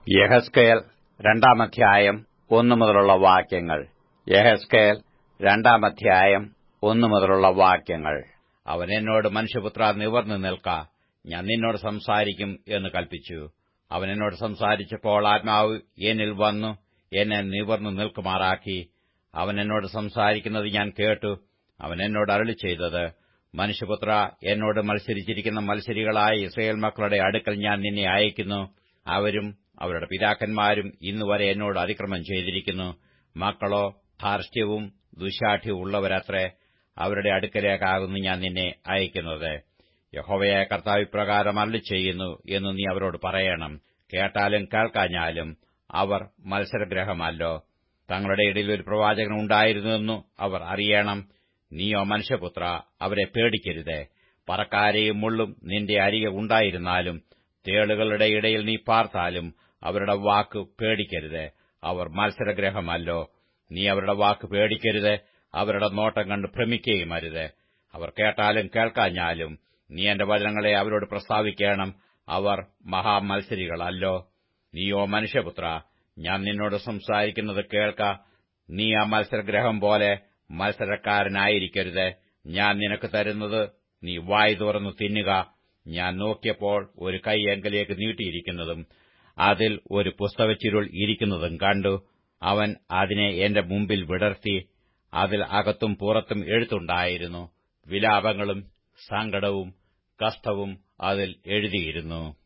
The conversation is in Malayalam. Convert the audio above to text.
യെഹെസ്കേൽ 2-ാം അധ്യായം 1 മുതലുള്ള വാക്യങ്ങൾ. യെഹെസ്കേൽ 2-ാം അധ്യായം 1 മുതലുള്ള വാക്യങ്ങൾ. അവൻ എന്നോട്, മനുഷ്യപുത്രാ, നിവർന്നു നിൽക്ക, ഞാൻ നിന്നോട് സംസാരിക്കും എന്ന് കൽപ്പിച്ചു. അവൻ എന്നോട് സംസാരിച്ചപ്പോൾ ആത്മാവ് എന്നിൽ വന്നു എന്നെ നിവർന്നു നിൽക്കുമാറാക്കി. അവൻ എന്നോട് സംസാരിക്കുന്നത് ഞാൻ കേട്ടു. അവൻ എന്നോട് അരുളിച്ചെയ്തത്, മനുഷ്യപുത്രാ, എന്നോട് മത്സരിച്ചിരിക്കുന്ന മത്സരികളായ യിസ്രായേൽ മക്കളുടെ അടുക്കൽ ഞാൻ നിന്നെ അയക്കുന്നു. അവരും അവരുടെ പിതാക്കന്മാരും ഇന്നുവരെ എന്നോട് അതിക്രമം ചെയ്തിരിക്കുന്നു. മക്കളോ ധാർഷ്ട്യവും ദുശ്ശാഠ്യവും ഉള്ളവരത്രേ. അവരുടെ അടുക്കലേക്കാകുന്നു ഞാൻ നിന്നെ അയക്കുന്നത്. യഹോവയായ കർത്താവ് ഇപ്രകാരം അരുളിച്ചെയ്യുന്നു എന്ന് നീ അവരോട് പറയണം. കേട്ടാലും കേൾക്കാഞ്ഞാലും അവർ മത്സരഗ്രഹമല്ലോ. തങ്ങളുടെ ഇടയിൽ ഒരു പ്രവാചകൻ ഉണ്ടായിരുന്നുവെന്നു അവർ അറിയണം. നീയോ മനുഷ്യപുത്ര, അവരെ പേടിക്കരുതേ. പറക്കാരെയും മുള്ളും നിന്റെ അരികെ ഉണ്ടായിരുന്നാലും തേളുകളുടെ ഇടയിൽ നീ പാർത്താലും അവരുടെ വാക്ക് പേടിക്കരുത്. അവർ മത്സരഗ്രഹമല്ലോ. നീ അവരുടെ വാക്ക് പേടിക്കരുത്. അവരുടെ നോട്ടം കണ്ട് ഭ്രമിക്കുകയും അരുത്. അവർ കേട്ടാലും കേൾക്കാഞ്ഞാലും നീ എന്റെ വചനങ്ങളെ അവരോട് പ്രസ്താവിക്കണം. അവർ മഹാമത്സരികളല്ലോ. നീയോ മനുഷ്യപുത്ര, ഞാൻ നിന്നോട് സംസാരിക്കുന്നത് കേൾക്ക. നീ ആ മത്സരഗ്രഹം പോലെ മത്സരക്കാരനായിരിക്കരുത്. ഞാൻ നിനക്ക് തരുന്നത് നീ വായ് തുറന്നു തിന്നുക. ഞാൻ നോക്കിയപ്പോൾ ഒരു കൈ എങ്കലേക്ക് നീട്ടിയിരിക്കുന്നതും അതിൽ ഒരു പുസ്തകച്ചുരുൾ ഇരിക്കുന്നതും കണ്ടു. അവൻ അതിനെ എന്റെ മുമ്പിൽ വിടർത്തി. അതിൽ അകത്തും പുറത്തും എഴുത്തുണ്ടായിരുന്നു. വിലാപങ്ങളും സങ്കടവും കഷ്ടവും അതിൽ എഴുതിയിരുന്നു.